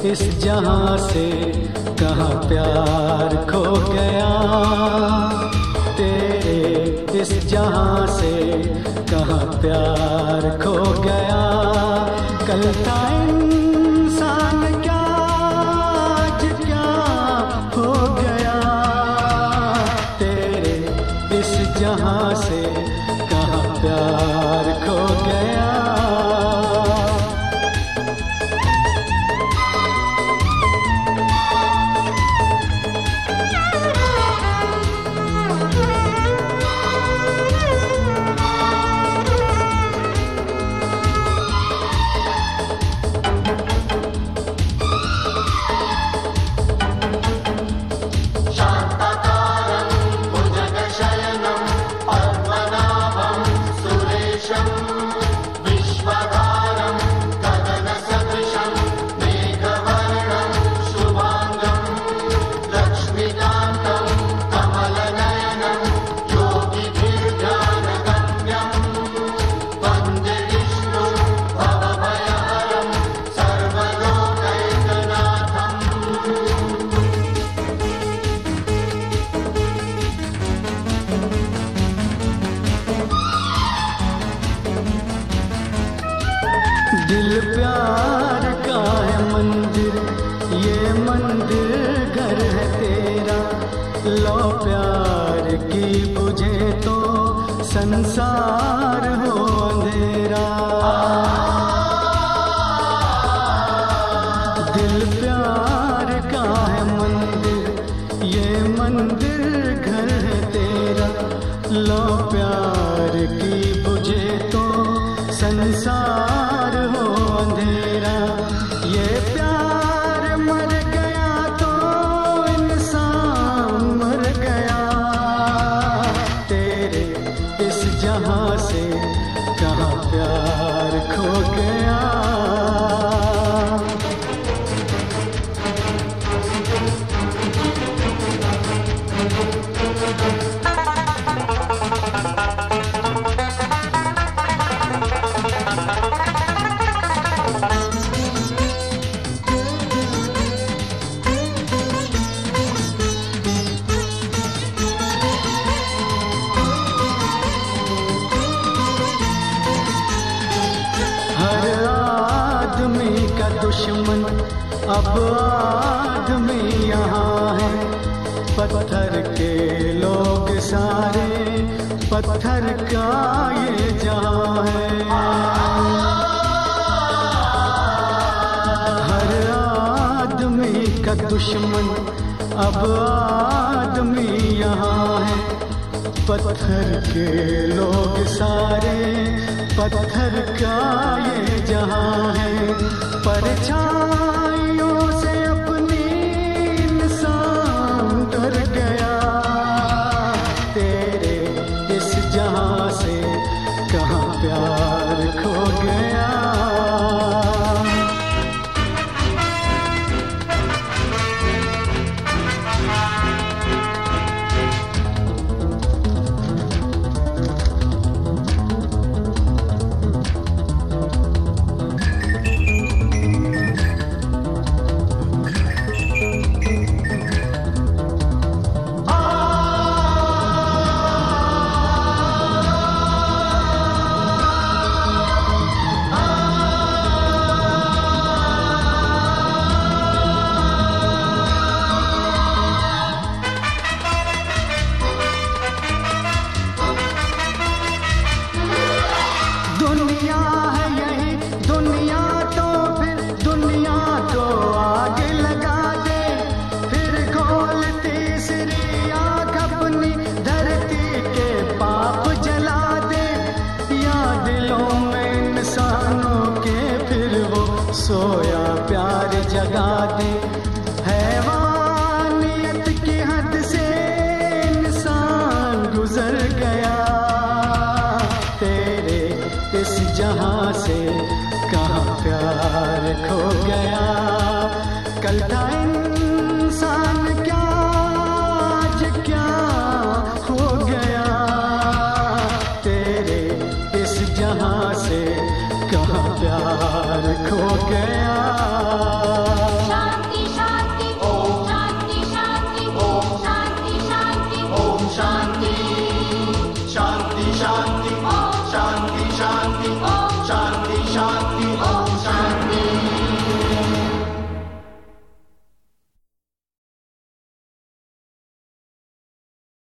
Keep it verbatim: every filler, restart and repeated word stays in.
इस जहां से कहाँ प्यार खो गया, तेरे इस जहां से कहाँ प्यार खो गया। कल था इंसान क्या आज क्या हो गया, तेरे इस जहां से कहाँ प्यार खो गया। दिल प्यार का है मंदिर, ये मंदिर घर है तेरा। लो प्यार की बुझे तो संसार हो अंधेरा। दिल प्यार का है मंदिर, ये मंदिर घर है तेरा। लो प्यार की बुझे तो संसार हो अंधेरा। ये प्यार मर गया तो इंसान मर गया, तेरे इस जहां से कहाँ प्यार खो गया। दुश्मन अब आदमी यहाँ है, पत्थर के लोग सारे पत्थर का ये जहाँ है। हर आदमी का दुश्मन अब आदमी यहाँ है, पत्थर के लोग सारे पत्थर का ये जहाँ है। परछाइयों से अपनी इंसान डर गया, तेरे इस जहां से कहाँ प्यार खो गया। दुनिया है यही दुनिया तो फिर दुनिया को आगे लगा दे, फिर खोल तीसरी आँख अपनी धरती के पाप जला दे। या दिलों में इंसानों के फिर वो सोया प्यार जगा दे। हैवानियत की हद से इंसान गुजर गया, तेरे इस जहां से कहाँ प्यार खो गया। कल था इंसान क्या आज क्या हो गया, तेरे इस जहां से कहाँ प्यार खो गया। शांति शांति शांति